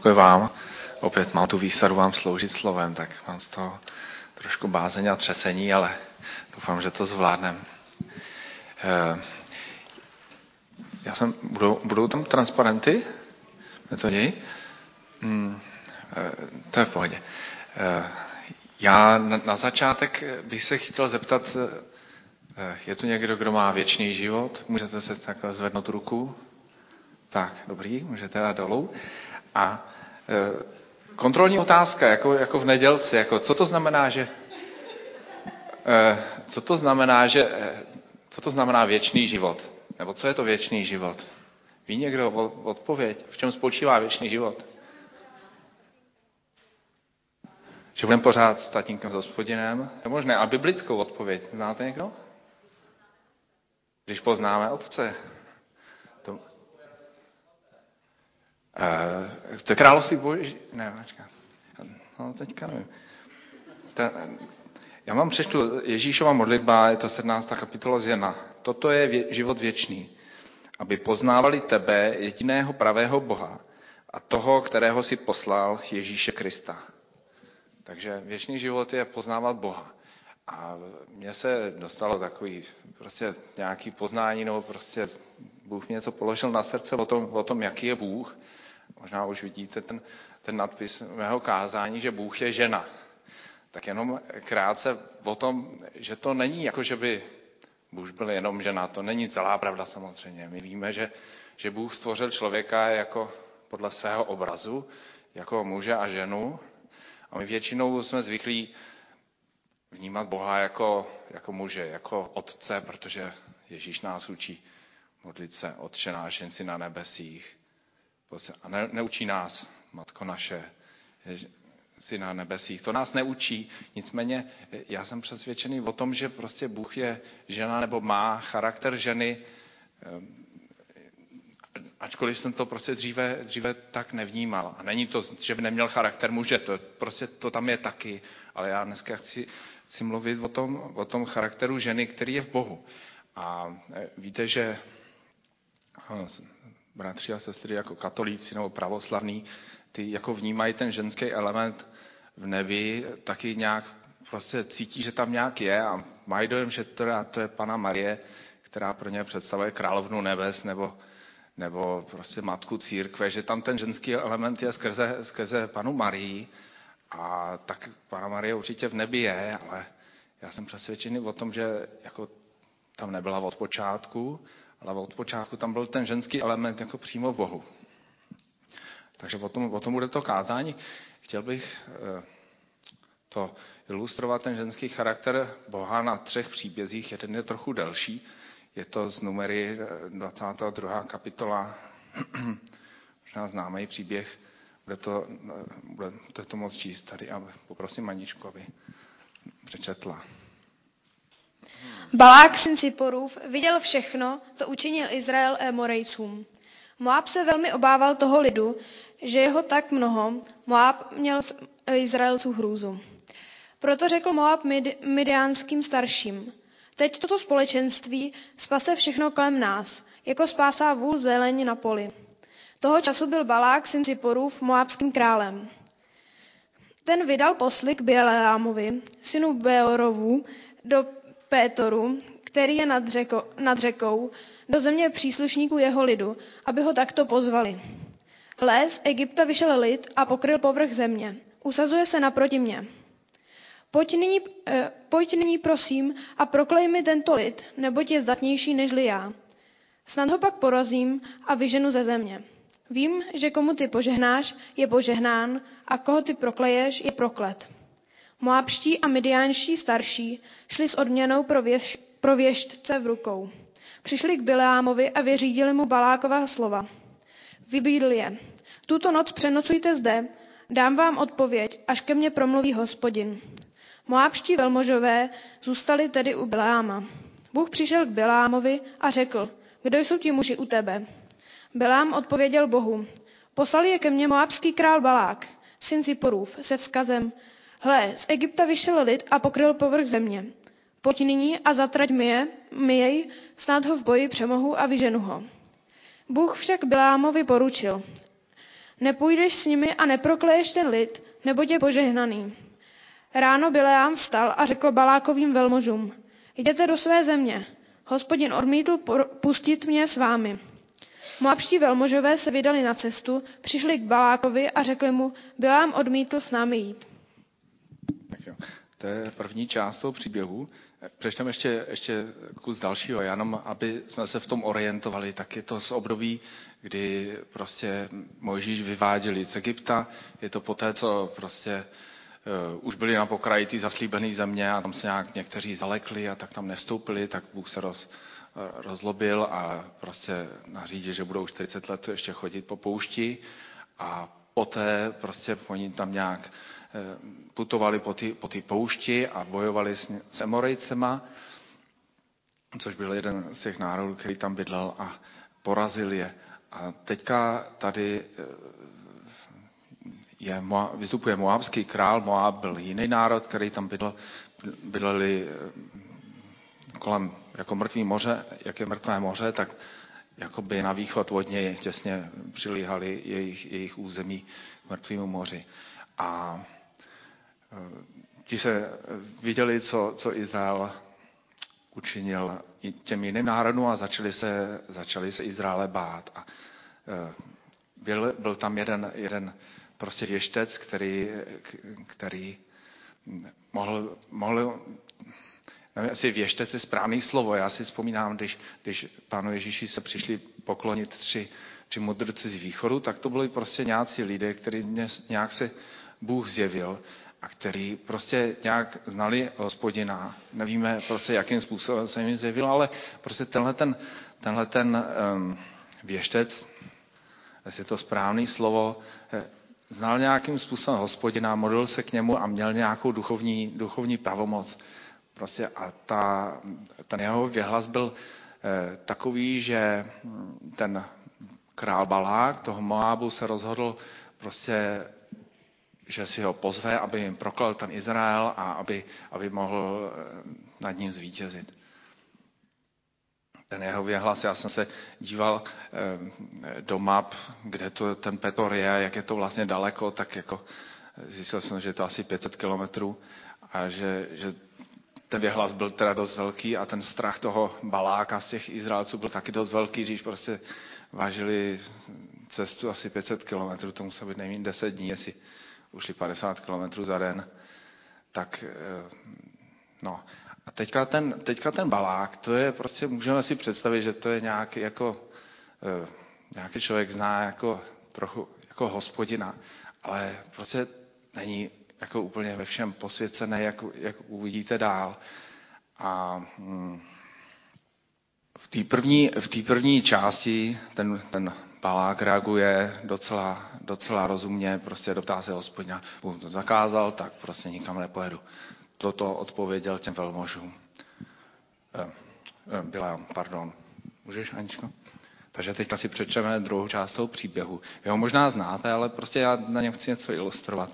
Děkuji vám. Opět mám tu výsadu vám sloužit slovem, tak mám z toho trošku bázeň a třesení, ale doufám, že to zvládnem. Budou tam transparenty? Metodi? To je v pohodě. Já na začátek bych se chtěl zeptat, je tu někdo, kdo má věčný život? Můžete se takhle zvednout ruku? Tak, dobrý, můžete dát dolů. A kontrolní otázka, jako v nedělci, co to znamená věčný život? Nebo co je to věčný život? Ví někdo odpověď? V čem spočívá věčný život? Že budeme pořád s tatínkem, s Hospodinem? Je možné. A biblickou odpověď znáte někdo? Když poznáme Otce. To je království boží. Ne, počkat. No, teďka nevím. Já vám přečtu Ježíšova modlitba, je to 17. kapitola z Jana. Toto je život věčný, aby poznávali tebe, jediného pravého Boha, a toho, kterého si poslal, Ježíše Krista. Takže věčný život je poznávat Boha. A mně se dostalo takový prostě nějaký poznání, nebo prostě Bůh mě něco položil na srdce o tom, jaký je Bůh. Možná už vidíte ten nadpis mého kázání, že Bůh je žena. Tak jenom krátce o tom, že to není jako, že by Bůh byl jenom žena. To není celá pravda samozřejmě. My víme, že Bůh stvořil člověka jako podle svého obrazu, jako muže a ženu. A my většinou jsme zvyklí vnímat Boha jako muže, jako otce, protože Ježíš nás učí modlit se, Otče náš, jen si na nebesích. A neučí nás, Matko naše, si na nebesích. To nás neučí, nicméně já jsem přesvědčený o tom, že prostě Bůh je žena nebo má charakter ženy, ačkoliv jsem to prostě dříve tak nevnímal. A není to, že by neměl charakter muže, to tam je taky, ale já dneska chci mluvit o tom charakteru ženy, který je v Bohu. A víte, že bratři a sestry jako katolíci nebo pravoslavní, ty jako vnímají ten ženský element v nebi, taky nějak prostě cítí, že tam nějak je a mají dojem, že to je Panna Marie, která pro ně představuje královnu nebes nebo prostě matku církve, že tam ten ženský element je skrze Pannu Marii a tak Panna Marie určitě v nebi je, ale já jsem přesvědčený o tom, že jako tam nebyla od počátku, ale od počátku tam byl ten ženský element jako přímo v Bohu. Takže o tom bude to kázání. Chtěl bych to ilustrovat, ten ženský charakter Boha na 3 příbězích. Jeden je trochu delší. Je to z Numery 22. kapitola. Možná známý příběh. Bude to moc číst tady. A poprosím Aničku, aby přečetla. Balák, syn Ziporův, viděl všechno, co učinil Izrael Émorejcům. Moab se velmi obával toho lidu, že jeho tak mnoho. Moab měl z Izraelců hrůzu. Proto řekl Moab Midiánským starším: teď toto společenství spase všechno kolem nás, jako spásá vůl zeleň na poli. Toho času byl Balák, syn Ziporův, moabským králem. Ten vydal posly k Bileámovi, synu Beorovu, do Pétoru, který je nad řekou, do země příslušníků jeho lidu, aby ho takto pozvali. Hle, z Egypta vyšel lid a pokryl povrch země. Usazuje se naproti mně. Pojď nyní prosím a proklej mi tento lid, neboť je zdatnější nežli já. Snad ho pak porazím a vyženu ze země. Vím, že komu ty požehnáš, je požehnán, a koho ty prokleješ, je proklet. Moabští a midiánští starší šli s odměnou pro věštce v rukou. Přišli k Bileámovi a vyřídili mu Balákova slova. Vybídl je: tuto noc přenocujte zde, dám vám odpověď, až ke mně promluví Hospodin. Moabští velmožové zůstali tedy u Bileáma. Bůh přišel k Bileámovi a řekl: kdo jsou ti muži u tebe? Bileám odpověděl Bohu: poslal je ke mně moabský král Balák, syn Ziporův, se vzkazem: hle, z Egypta vyšel lid a pokryl povrch země. Pojď nyní a zatrať mi jej, snad ho v boji přemohu a vyženu ho. Bůh však Bileámovi poručil: Nepůjdeš s nimi a neprokleješ ten lid, neboť je požehnaný. Ráno Bileám vstal a řekl Balákovým velmožům: Jděte do své země. Hospodin odmítl pustit mě s vámi. Moabští velmožové se vydali na cestu, přišli k Balákovi a řekli mu: Bileám odmítl s námi jít. Tak jo. To je první část toho příběhu. Přečteme ještě kus dalšího, jenom aby jsme se v tom orientovali. Tak je to z období, kdy prostě Mojžíš vyváděl lid z Egypta. Je to poté, co prostě už byli na pokraji té zaslíbené země a tam se nějak někteří zalekli a tak tam nestoupili, tak Bůh se rozlobil a prostě nařídil, že budou 40 let ještě chodit po poušti a poté prostě oni tam nějak putovali po té poušti a bojovali s Emorejcema, což byl jeden z těch národů, který tam bydlel, a porazili je. A teďka tady vystupuje moabský král. Moab byl jiný národ, který tam bydleli kolem jako mrtvý moře, jak je mrtvé moře, tak jakoby na východ od něj těsně přilíhali jejich území k mrtvému moři. A ti se viděli, co Izrael učinil těm jiným národům a začali se Izraele bát. A byl tam jeden prostě věštec, který mohl nevím, asi věštec je správný slovo. Já si vzpomínám, když Pánu Ježíši se přišli poklonit tři mudrci z východu, tak to byli prostě nějací lidé, který nějak se Bůh zjevil a který prostě nějak znali Hospodina. Nevíme prostě, jakým způsobem se jim zjevil, ale prostě tenhle věštec, jestli je to správný slovo, znal nějakým způsobem Hospodina, modlil se k němu a měl nějakou duchovní pravomoc. Prostě a ten jeho věhlas byl takový, že ten král Balák toho Moábu se rozhodl prostě, že si ho pozve, aby jim proklal ten Izrael a aby mohl nad ním zvítězit. Ten jeho věhlas, já jsem se díval do map, kde to ten Petor je, jak je to vlastně daleko, tak jako zjistil jsem, že je to asi 500 kilometrů a že ten věhlas byl teda dost velký a ten strach toho Baláka z těch Izraelců byl taky dost velký, když prostě vážili cestu asi 500 kilometrů, to muselo být nejméně 10 dní, jestli ušli 50 kilometrů za den. Tak no. A teďka ten Balák, to je prostě, můžeme si představit, že to je nějaký člověk zná jako trochu jako Hospodina, ale prostě není jako úplně ve všem posvěcený, jak uvidíte dál. A v té první části ten Balák reaguje docela rozumně, prostě doptá se Hospodina, Bůh to zakázal, tak prostě nikam nepojedu. Toto odpověděl těm velmožům. Pardon. Můžeš, Aničko? Takže teďka si přečteme druhou část toho příběhu. Vy ho možná znáte, ale prostě já na něm chci něco ilustrovat.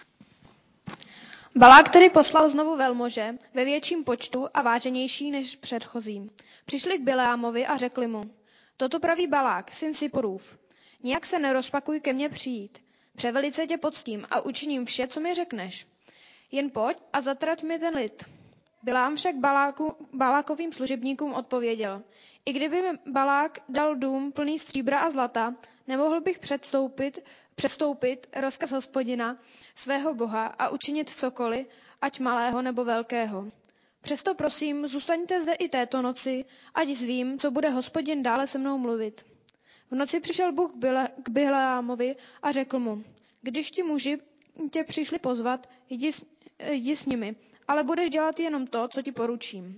Balák tedy poslal znovu velmože ve větším počtu a váženější než předchozím. Přišli k Bileámovi a řekli mu: Toto praví Balák, syn Siporův. Nijak se nerozpakuj ke mně přijít. Převelice tě poctím a učiním vše, co mi řekneš. Jen pojď a zatrať mi ten lid. Bileám však Balákovým služebníkům odpověděl: I kdyby mi Balák dal dům plný stříbra a zlata, nemohl bych přestoupit rozkaz Hospodina, svého Boha, a učinit cokoliv, ať malého nebo velkého. Přesto prosím, zůstaňte zde i této noci, ať zvím, co bude Hospodin dále se mnou mluvit. V noci přišel Bůh k Bileámovi a řekl mu: Když ti muži tě přišli pozvat, jdi s nimi, ale budeš dělat jenom to, co ti poručím.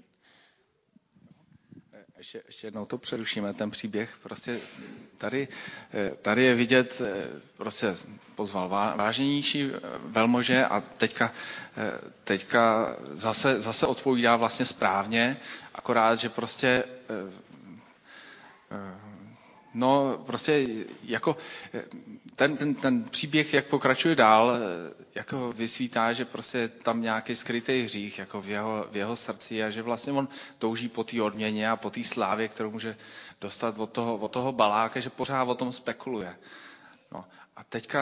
Ještě jednou to přerušíme, ten příběh. Prostě tady je vidět, prostě pozval váženější velmože a teďka zase odpovídá vlastně správně, akorát, že prostě prostě jako ten příběh, jak pokračuje dál, jako vysvítá, že prostě je tam nějaký skrytý hřích jako v jeho srdci a že vlastně on touží po té odměně a po té slávě, kterou může dostat od toho Baláka, že pořád o tom spekuluje. No. A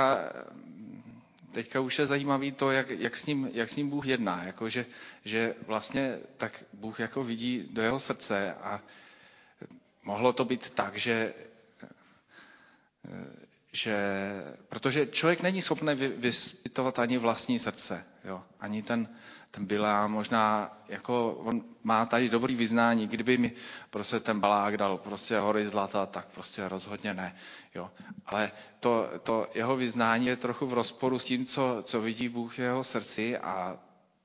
teďka už je zajímavý to, jak s ním Bůh jedná. Jako, že vlastně tak Bůh jako vidí do jeho srdce a mohlo to být tak, že protože člověk není schopný vyspytovat ani vlastní srdce, jo? Ani ten Bilám možná, jako on má tady dobrý vyznání, kdyby mi prostě ten Balák dal prostě hory zlata, tak prostě rozhodně ne, jo? Ale to jeho vyznání je trochu v rozporu s tím, co vidí Bůh v jeho srdci a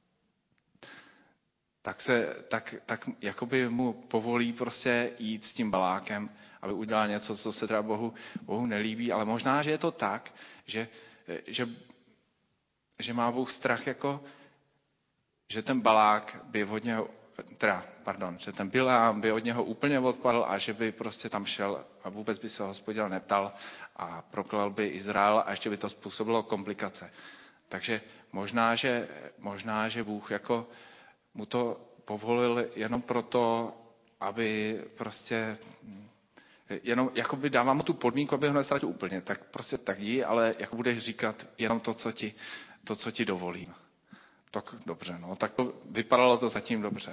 tak jakoby mu povolí prostě jít s tím Balákem, aby udělal něco, co se teda Bohu nelíbí, ale možná, že je to tak, že má Bůh strach, jako, že ten Balák by od něho, že ten Bilám by od něho úplně odpadl a že by prostě tam šel a vůbec by se Hospodina neptal a proklal by Izrael a ještě by to způsobilo komplikace. Takže možná, že Bůh jako mu to povolil jenom proto, aby prostě jenom jakoby dává mu tu podmínku, aby ho nestratil úplně. Tak prostě tak jí, ale jako budeš říkat jenom to, co ti dovolím. Tak dobře, no, tak to vypadalo to zatím dobře.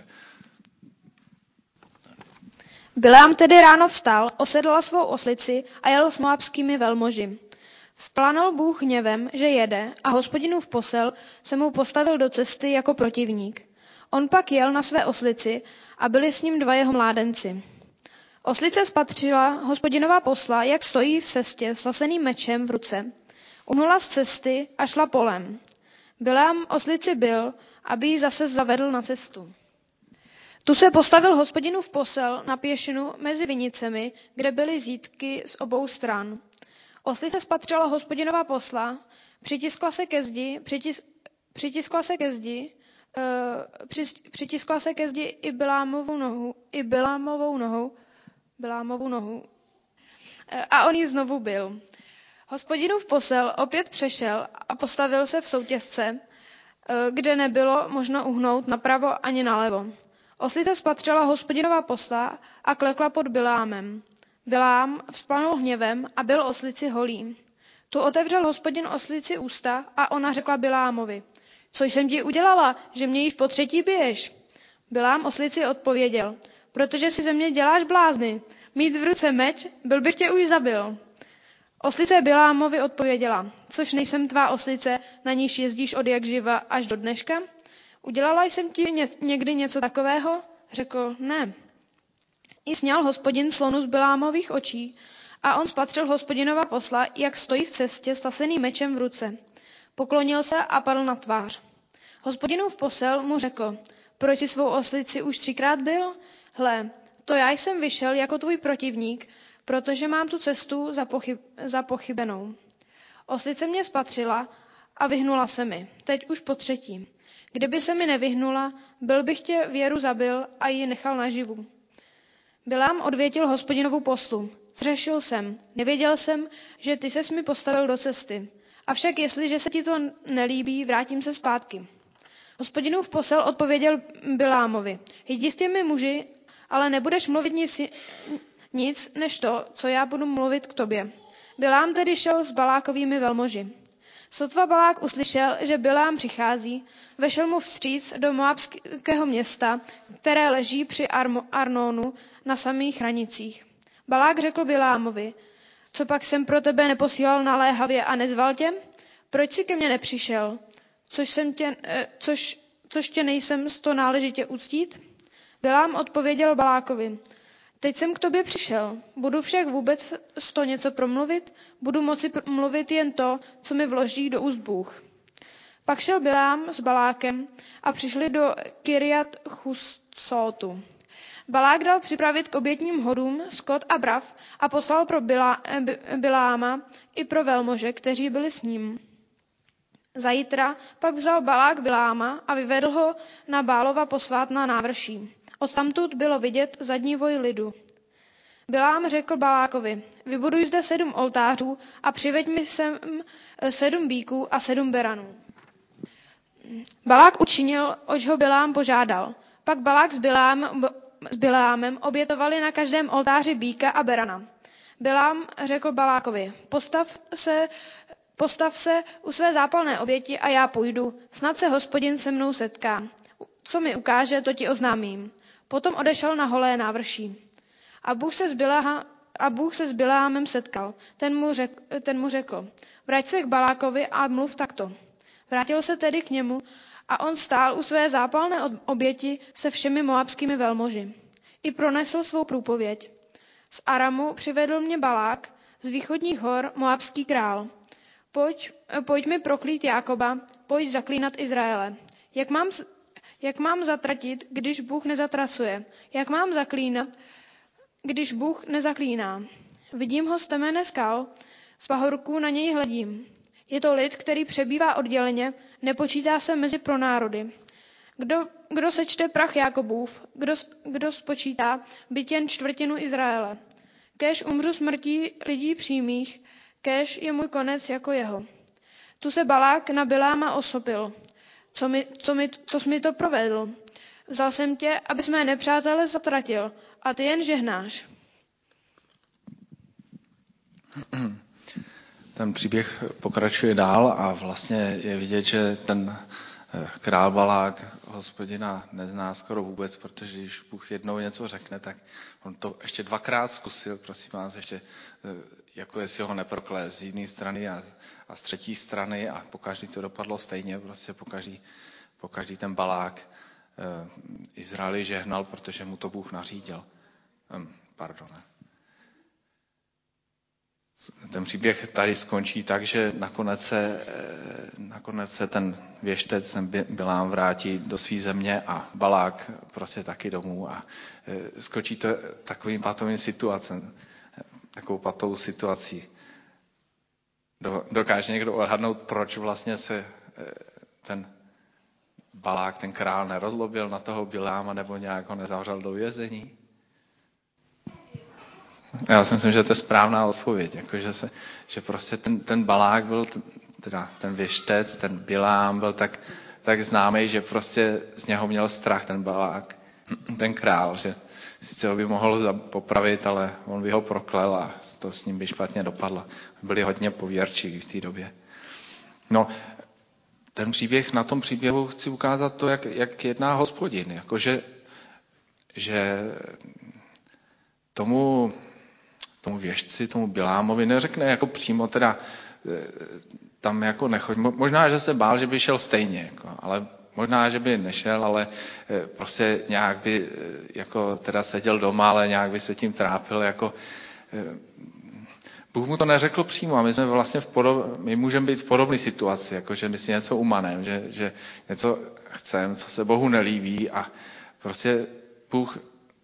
Bilám tedy ráno vstal, osedlal svou oslici a jel s moabskými velmoži. Vzplanul Bůh hněvem, že jede, a Hospodinův posel se mu postavil do cesty jako protivník. On pak jel na své oslici a byli s ním 2 jeho mládenci. Oslice spatřila Hospodinova posla, jak stojí v cestě s laseným mečem v ruce. Uhnula z cesty a šla polem. Bilám oslici byl, aby ji zase zavedl na cestu. Tu se postavil Hospodinův posel na pěšinu mezi vinicemi, kde byly zítky z obou stran. Oslice spatřila Hospodinova posla, přitiskla se ke zdi i Bilámovu nohu a on ji znovu bil. Hospodinův posel opět přešel a postavil se v soutěsce, kde nebylo možno uhnout napravo ani nalevo. Oslice spatřila Hospodinova posla a klekla pod Bilámem. Bilám vzplanul hněvem a byl oslici holý. Tu otevřel Hospodin oslici ústa a ona řekla Bilámovi: Co jsem ti udělala, že mě již po 3. biješ? Bilám oslici odpověděl: Protože si ze mě děláš blázny. Mít v ruce meč, byl bych tě už zabil. Oslice Bilámovi odpověděla: Což nejsem tvá oslice, na níž jezdíš od jak živa až do dneška? Udělala jsem ti někdy něco takového? Řekl: Ne. I sňal Hospodin slonu z Bilámových očí a on spatřil Hospodinova posla, jak stojí v cestě s laseným mečem v ruce. Poklonil se a padl na tvář. Hospodinův posel mu řekl: Proč jsi svou oslici už 3krát bil? Hle, to já jsem vyšel jako tvůj protivník, protože mám tu cestu za pochybenou. Oslice mě spatřila a vyhnula se mi, teď už po 3. Kdyby se mi nevyhnula, byl bych tě věru zabil a ji nechal naživu. Bilám odvětil Hospodinovu poslu: Zřešil jsem, nevěděl jsem, že ty ses mi postavil do cesty. Avšak jestliže se ti to nelíbí, vrátím se zpátky. Hospodinův posel odpověděl Bilámovi: Jdi s těmi muži, ale nebudeš mluvit nic než to, co já budu mluvit k tobě. Bilám tedy šel s Balákovými velmoži. Sotva Balák uslyšel, že Bilám přichází, vešel mu vstříc do moabského města, které leží při Arnónu na samých hranicích. Balák řekl Bilámovi: Co pak jsem pro tebe neposílal naléhavě a nezval tě? Proč jsi ke mně nepřišel? Což tě nejsem s to náležitě uctít? Bilám odpověděl Balákovi: Teď jsem k tobě přišel. Budu však vůbec s to něco promluvit? Budu moci mluvit jen to, co mi vloží do úst Bůh. Pak šel Bilám s Balákem a přišli do Kirjat Chuscotu. Balák dal připravit k obětním hodům skot a brav a poslal pro Biláma i pro velmože, kteří byli s ním. Zajtra pak vzal Balák Biláma a vyvedl ho na Bálova posvátná návrší. Odtamtud bylo vidět zadní voj lidu. Bilám řekl Balákovi: Vybuduj zde 7 oltářů a přiveď mi sem 7 býků a 7 beranů. Balák učinil, oč ho Bilám požádal. Pak Balák s Bilámem obětovali na každém oltáři býka a berana. Bilám řekl Balákovi: Postav se Postav se u své zápalné oběti a já půjdu, snad se Hospodin se mnou setká. Co mi ukáže, to ti oznámím. Potom odešel na holé návrší. A Bůh se s Bileámem setkal. Ten mu řekl, vrať se k Balákovi a mluv takto. Vrátil se tedy k němu a on stál u své zápalné oběti se všemi moabskými velmoži. I pronesl svou průpověď. Z Aramu přivedl mě Balák, z východních hor moabský král. Pojď mi proklít Jákoba, pojď zaklínat Izraele. Jak mám zatratit, když Bůh nezatracuje? Jak mám zaklínat, když Bůh nezaklíná? Vidím ho z temene skal, z pahorků na něj hledím. Je to lid, který přebývá odděleně, nepočítá se mezi pronárody. Kdo sečte prach Jákobův, kdo spočítá byť jen čtvrtinu Izraele. Kéž umřu smrtí lidí přímých, kéž je můj konec jako jeho. Tu se Balák na Bileáma osopil. Co jsi mi to provedl? Vzal jsem tě, abys mé nepřátele zatratil, a ty jen žehnáš. Ten příběh pokračuje dál a vlastně je vidět, že ten král Balák Hospodina nezná skoro vůbec, protože když Bůh jednou něco řekne, tak on to ještě dvakrát zkusil, prosím vás, ještě jako jestli ho neproklé z jedné strany a z třetí strany a pokaždý to dopadlo stejně, prostě pokaždý ten Balák Izraeli žehnal, protože mu to Bůh nařídil. Pardon. Ten příběh tady skončí tak, že nakonec se ten věštec, ten Bileám vrátí do své země a Balák prostě taky domů a skočí to takovým patovým situacem, takovou patovou situací. Dokáže někdo odhadnout, proč vlastně se ten Balák, ten král, nerozlobil na toho Bileáma nebo nějak ho nezavřel do vězení? Já si myslím, že to je správná odpověď, jako že prostě ten Balák byl, teda ten věštec, ten Bileám byl tak známý, že prostě z něho měl strach ten Balák, ten král, že sice ho by mohl popravit, ale on by ho proklel a to s ním by špatně dopadlo. Byli hodně pověrčiví v té době. No, ten příběh, na tom příběhu chci ukázat to, jak jedná Hospodin, jakože že tomu věštci, tomu Bileámovi neřekne jako přímo teda tam jako nechoď. Možná, že se bál, že by šel stejně, jako, ale možná, že by nešel, ale prostě nějak by jako teda seděl doma, ale nějak by se tím trápil, jako Bůh mu to neřekl přímo a my jsme vlastně my můžeme být v podobné situaci, jako že my si něco umaneme, že něco chceme, co se Bohu nelíbí a prostě Bůh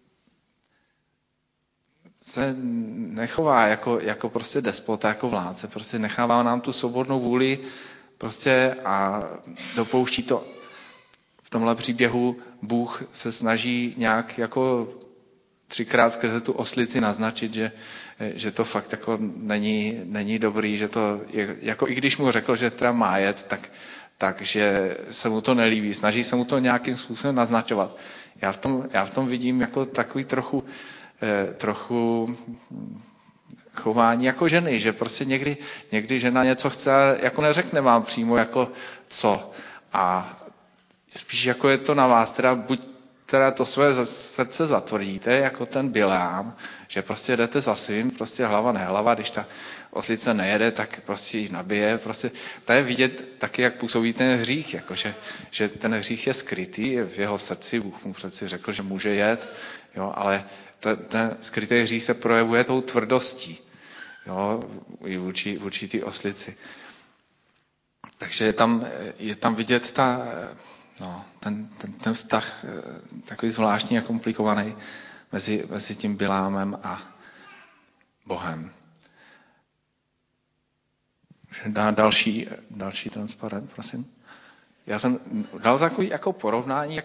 se nechová jako prostě despota, jako vládce, prostě nechává nám tu svobodnou vůli prostě a dopouští to. V tomhle příběhu Bůh se snaží nějak jako 3krát skrze tu oslici naznačit, že to fakt jako není dobrý, že to je, jako i když mu řekl, že teda má jet, takže se mu to nelíbí, snaží se mu to nějakým způsobem naznačovat. Já v tom vidím jako takový trochu chování jako ženy, že prostě někdy žena něco chce, jako neřekne vám přímo jako co. A spíš jako je to na vás, teda buď teda to své srdce zatvrdíte, jako ten Bileám, že prostě jdete za svým, prostě hlava nehlava, když ta oslice nejede, tak prostě ji nabije. Prostě to je vidět taky, jak působí ten hřích, jakože, že ten hřích je skrytý v jeho srdci, Bůh mu přeci řekl, že může jet, jo, ale ten skrytý hřích se projevuje tou tvrdostí, jo, i vůči té oslici. Takže je tam vidět ten vztah takový zvláštní a komplikovaný mezi tím Bileámem a Bohem. Dá další transparent, prosím. Já jsem dal takový jako porovnání,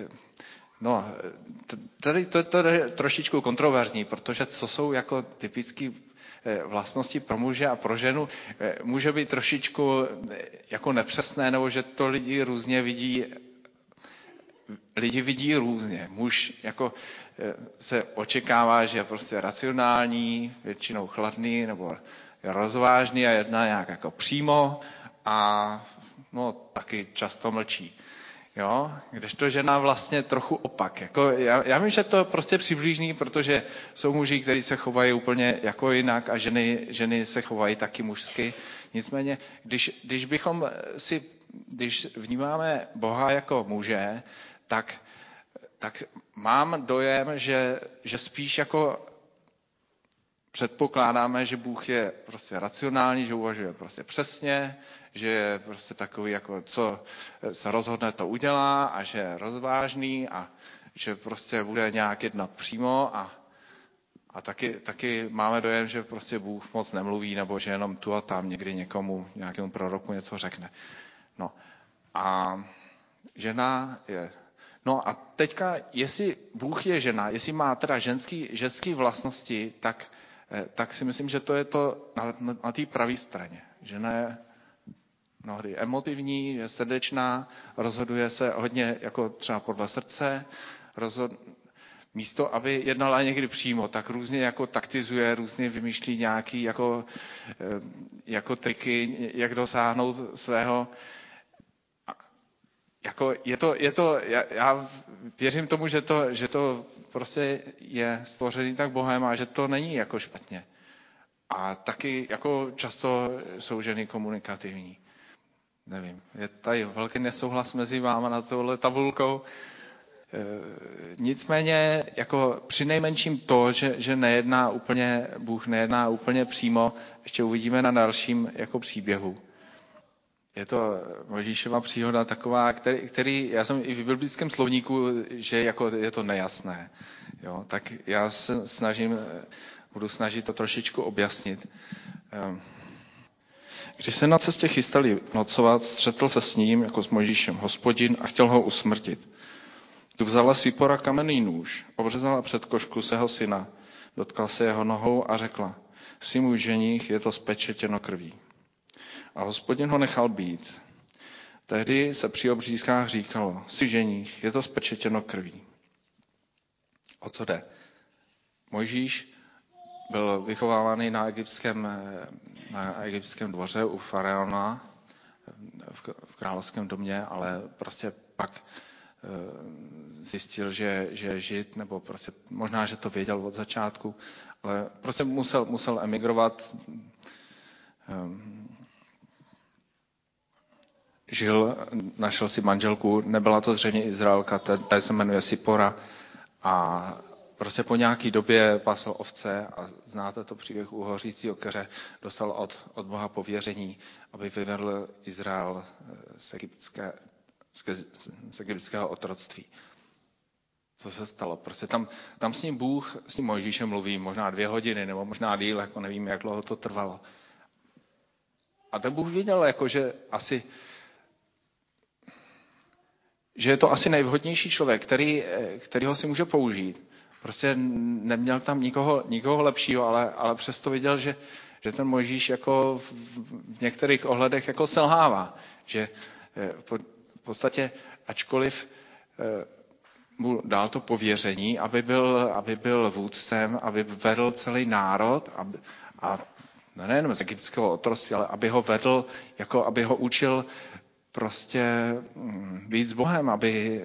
tady to je trošičku kontroverzní, protože co jsou jako typické vlastnosti pro muže a pro ženu, může být trošičku jako nepřesné, nebo že to lidi různě vidí. Lidi vidí různě. Muž jako se očekává, že je prostě racionální, většinou chladný, nebo je rozvážný a jedná nějak jako přímo a no, taky často mlčí. Jo? Kdežto žena vlastně trochu opak. Jako já vím, že to je prostě přiblížný, protože jsou muži, kteří se chovají úplně jako jinak a ženy se chovají taky mužsky. Nicméně, když vnímáme Boha jako muže, tak mám dojem, že spíš jako předpokládáme, že Bůh je prostě racionální, že uvažuje prostě přesně, že je prostě takový, jako co se rozhodne, to udělá a že je rozvážný a že prostě bude nějak jednat přímo a taky máme dojem, že prostě Bůh moc nemluví nebo že jenom tu a tam někdy někomu, nějakému proroku něco řekne. No a žena je... No a teďka, jestli Bůh je žena, jestli má teda ženský vlastnosti, tak si myslím, že to je to na té pravé straně. Žena je mnohdy emotivní, je srdečná, rozhoduje se hodně jako třeba podle srdce, místo, aby jednala někdy přímo, tak různě jako taktizuje, různě vymýšlí nějaký jako triky, jak dosáhnout svého. Jako já věřím tomu, že to prostě je stvořený tak Bohem a že to není jako špatně. A taky jako často jsou ženy komunikativní. Nevím, je tady velký nesouhlas mezi váma na tohle tabulkou. Nicméně jako přinejmenším to, že Bůh nejedná úplně přímo, ještě uvidíme na dalším jako příběhu. Je to Mojžíšova příhoda taková, který já jsem i v biblickém slovníku, že jako je to nejasné. Jo, tak já se budu snažit to trošičku objasnit. Když se na cestě chystali nocovat, střetl se s ním, jako s Mojžíšem, Hospodin a chtěl ho usmrtit. Tu vzala Sipora kamenný nůž, obřezala předkošku svého syna, dotkla se jeho nohou a řekla, jsi můj ženich, je to spečetěno krví. A Hospodin ho nechal být. Tehdy se při obřízkách říkalo, jsi ženich, je to spečetěno krví. O co jde? Mojžíš byl vychovávaný na egyptském dvoře u faraona v královském domě, ale prostě pak zjistil, že je žid, nebo prostě možná, že to věděl od začátku, ale prostě musel emigrovat. Našel si manželku, nebyla to zřejmě Izraelka, ta se jmenuje Sipora a prostě po nějaký době pasl ovce a znáte to příběh u hořícího keře, dostal od Boha pověření, aby vyvedl Izrael z egyptského otroctví. Co se stalo? Prostě tam s ním Bůh, s ním Mojžíšem mluví možná 2 hodiny, nebo možná díl, jako nevím, jak dlouho to trvalo. A ten Bůh věděl, jako, že je to asi nejvhodnější člověk, kterýho si může použít. Prostě neměl tam nikoho lepšího, ale přesto viděl, že ten Mojžíš jako v některých ohledech jako selhává. Že v podstatě, ačkoliv mu dal to pověření, aby byl vůdcem, aby vedl celý národ a nejenom z egyptského otroctví, ale aby ho vedl, jako aby ho učil prostě být s Bohem, aby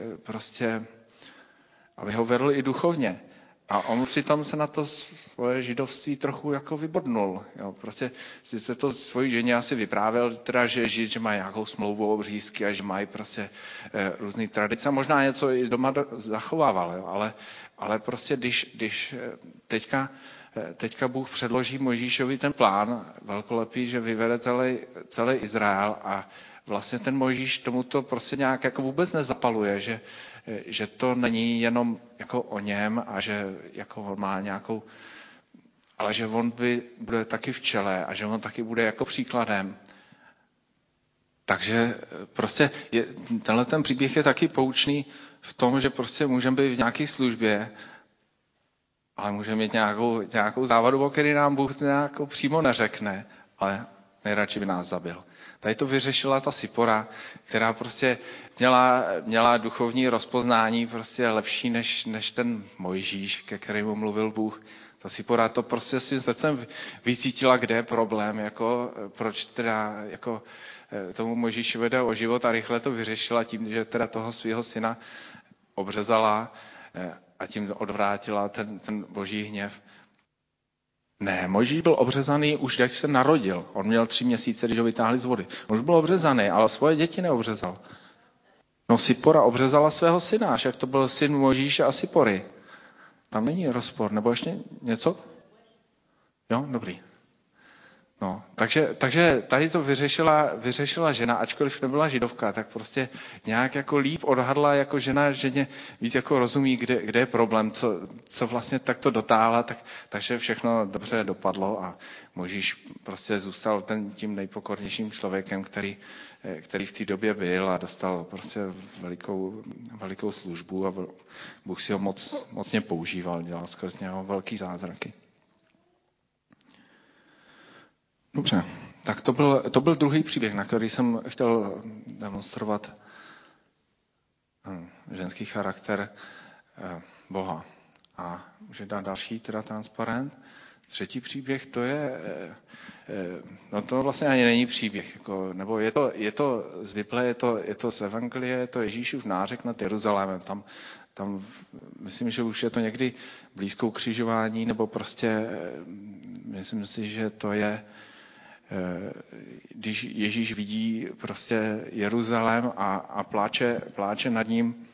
ho vedl i duchovně. A on přitom se na to svoje židovství trochu jako vybodnul. Jo. Prostě sice to svojí ženě asi vyprávěl, teda, že žid, že mají nějakou smlouvu obřízky a že mají prostě různý tradice. Možná něco i doma zachovával, jo. Ale prostě když teďka Bůh předloží Mojžíšovi ten plán velkolepý, že vyvede celý Izrael a vlastně ten Mojžíš tomuto prostě nějak jako vůbec nezapaluje, že to není jenom jako o něm a že jako on má nějakou, ale že on bude taky v čele a že on taky bude jako příkladem. Takže prostě tenhle ten příběh je taky poučný v tom, že prostě můžeme být v nějaké službě, ale můžeme mít nějakou závadu, o který nám Bůh nějakou přímo neřekne, ale nejradši by nás zabil. Tady to vyřešila ta Sipora, která prostě měla duchovní rozpoznání prostě lepší než ten Mojžíš, ke kterému mluvil Bůh. Ta Sipora to prostě svým srdcem vycítila, kde je problém, jako proč teda jako tomu Mojžíšovi jde o život a rychle to vyřešila tím, že teda toho svého syna obřezala a tím odvrátila ten boží hněv. Ne, Mojžíš byl obřezaný už, když se narodil. On měl 3 měsíce, když ho vytáhli z vody. On už byl obřezaný, ale svoje děti neobřezal. No Sipora obřezala svého syna, však to byl syn Mojžíše a Sipory. Tam není rozpor, nebo ještě něco? Jo, dobrý. No, takže tady to vyřešila žena, ačkoliv nebyla židovka, tak prostě nějak jako líp odhadla jako žena, ženě víc jako rozumí, kde je problém, co vlastně takto dotáhla, takže všechno dobře dopadlo a Mojžíš prostě zůstal tím nejpokornějším člověkem, který v té době byl a dostal prostě velikou službu a Bůh si ho mocně používal, dělal skrz něho velký zázraky. Dobře, tak to byl druhý příběh, na který jsem chtěl demonstrovat ženský charakter Boha. A může dát další, teda transparent. Třetí příběh, to je, no to vlastně ani není příběh, jako, nebo je to z Bible, je to z Evangelie, je to Ježíšův nářek nad Jeruzalémem. Tam myslím, že už je to někdy blízko křižování, nebo prostě myslím si, že to je když Ježíš vidí prostě Jeruzalém a pláče nad ním.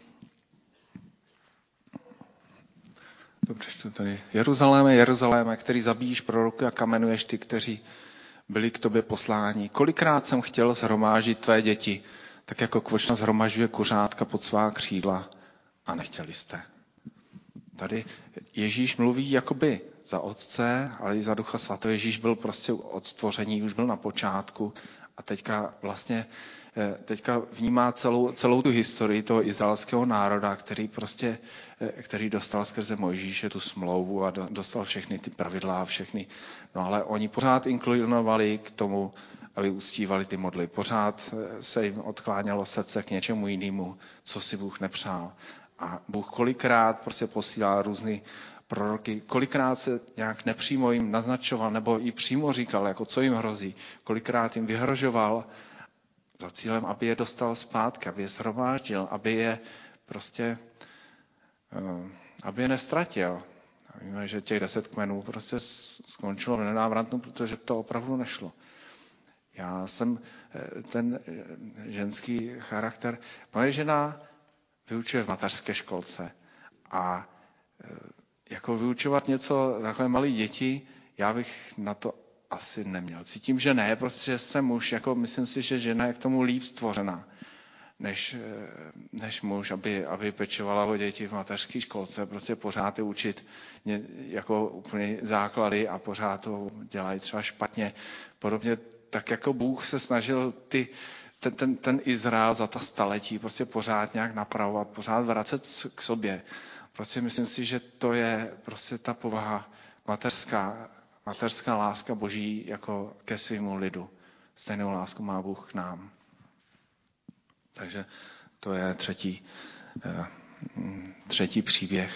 Dobře, to tady. Jeruzaléme, který zabíjíš proroky a kamenuješ ty, kteří byli k tobě posláni. Kolikrát jsem chtěl shromáždit tvé děti, tak jako kvočna shromažďuje kuřátka pod svá křídla a nechtěli jste. Tady Ježíš mluví jakoby za Otce, ale i za Ducha Svatého. Ježíš byl prostě od stvoření, už byl na počátku a teďka vnímá celou tu historii toho izraelského národa, který dostal skrze Mojžíše tu smlouvu a dostal všechny ty pravidla a všechny. No ale oni pořád inklinovali k tomu, aby uctívali ty modly. Pořád se jim odklánělo srdce k něčemu jinému, co si Bůh nepřál. A Bůh kolikrát prostě posílá různý proroky, kolikrát se nějak nepřímo jim naznačoval, nebo i přímo říkal, jako co jim hrozí, kolikrát jim vyhrožoval za cílem, aby je dostal zpátky, aby je shromáždil, aby je nestratil. A víme, že těch 10 kmenů prostě skončilo v nenávratnu, protože to opravdu nešlo. Já jsem ten ženský charakter, moje žena vyučuje v mateřské školce a jako vyučovat něco takhle malý děti, já bych na to asi neměl. Cítím, že ne, prostě jsem muž, jako myslím si, že žena je k tomu líp stvořená, než muž, aby pečovala o děti v mateřské školce, prostě pořád je učit jako úplně základy a pořád to dělají třeba špatně. Podobně tak jako Bůh se snažil ten Izrael za ta staletí prostě pořád nějak napravovat, pořád vracet k sobě. Prostě myslím si, že to je prostě ta povaha mateřská láska Boží jako ke svému lidu. Stejnou lásku má Bůh k nám. Takže to je třetí příběh.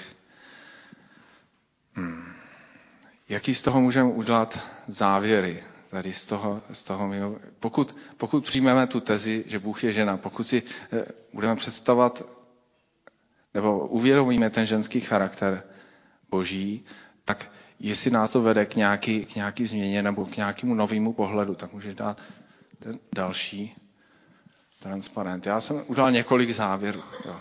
Jaký z toho můžeme udělat závěry? Tady z toho pokud přijmeme tu tezi, že Bůh je žena, pokud si budeme představovat nebo uvědomíme ten ženský charakter Boží, tak jestli nás to vede k nějaký změně nebo k nějakému novému pohledu, tak můžeš dát ten další transparent. Já jsem udělal několik závěrů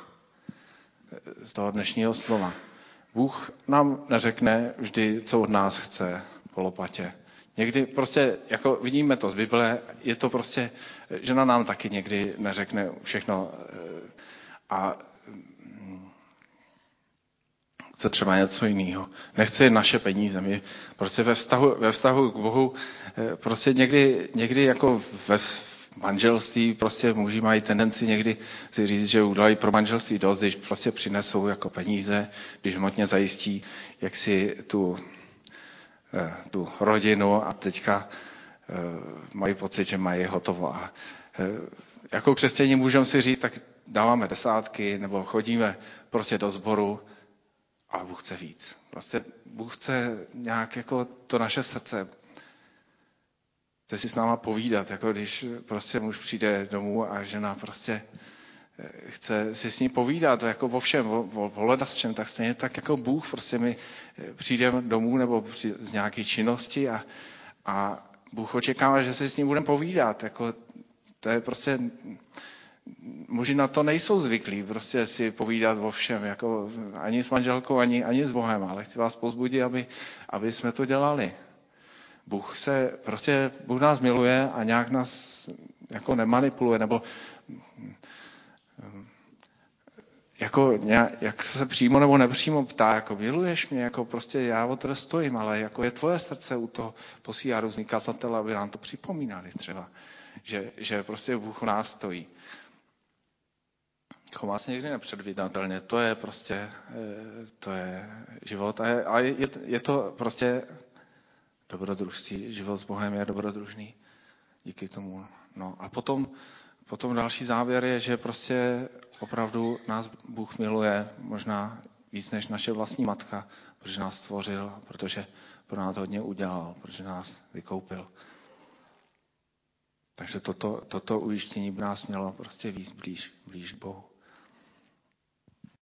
z toho dnešního slova. Bůh nám neřekne vždy, co od nás chce po lopatě. Někdy prostě, jako vidíme to z Bible, je to prostě, žena nám taky někdy neřekne všechno a chce třeba něco jiného. Nechce naše peníze. My prostě ve vztahu k Bohu prostě někdy jako ve manželství prostě muži mají tendenci někdy si říct, že udělají pro manželství dost, když prostě přinesou jako peníze, když hmotně zajistí jak si tu rodinu a teďka mají pocit, že mají hotovo. A jako křesťané můžeme si říct, tak dáváme desátky nebo chodíme prostě do sboru Ale Bůh chce víc. Prostě Bůh chce nějak jako to naše srdce. Chce si s náma povídat, jako když prostě muž přijde domů a žena prostě chce si s ním povídat, jako o všem, o ledasčem, tak stejně tak jako Bůh, prostě my přijdeme domů nebo z nějaké činnosti a Bůh očekává, že si s ním budeme povídat, jako to je prostě, muži na to nejsou zvyklí, prostě si povídat o všem, jako ani s manželkou, ani s Bohem, ale chci vás povzbudit, aby jsme to dělali. Bůh nás miluje a nějak nás jako nemanipuluje, nebo jako jak se přímo nebo nepřímo ptá, jako miluješ mě, jako prostě já o tebe stojím, ale jako je tvoje srdce u toho, posílá různý kazatele, aby nám to připomínali třeba, že prostě Bůh u nás stojí. Chová se někdy nepředvídatelně, to je prostě, to je život a je to prostě dobrodružství, život s Bohem je dobrodružný díky tomu. No a potom další závěr je, že prostě opravdu nás Bůh miluje možná víc než naše vlastní matka, protože nás stvořil, protože pro nás hodně udělal, protože nás vykoupil. Takže toto ujištění by nás mělo prostě víc blíž k Bohu.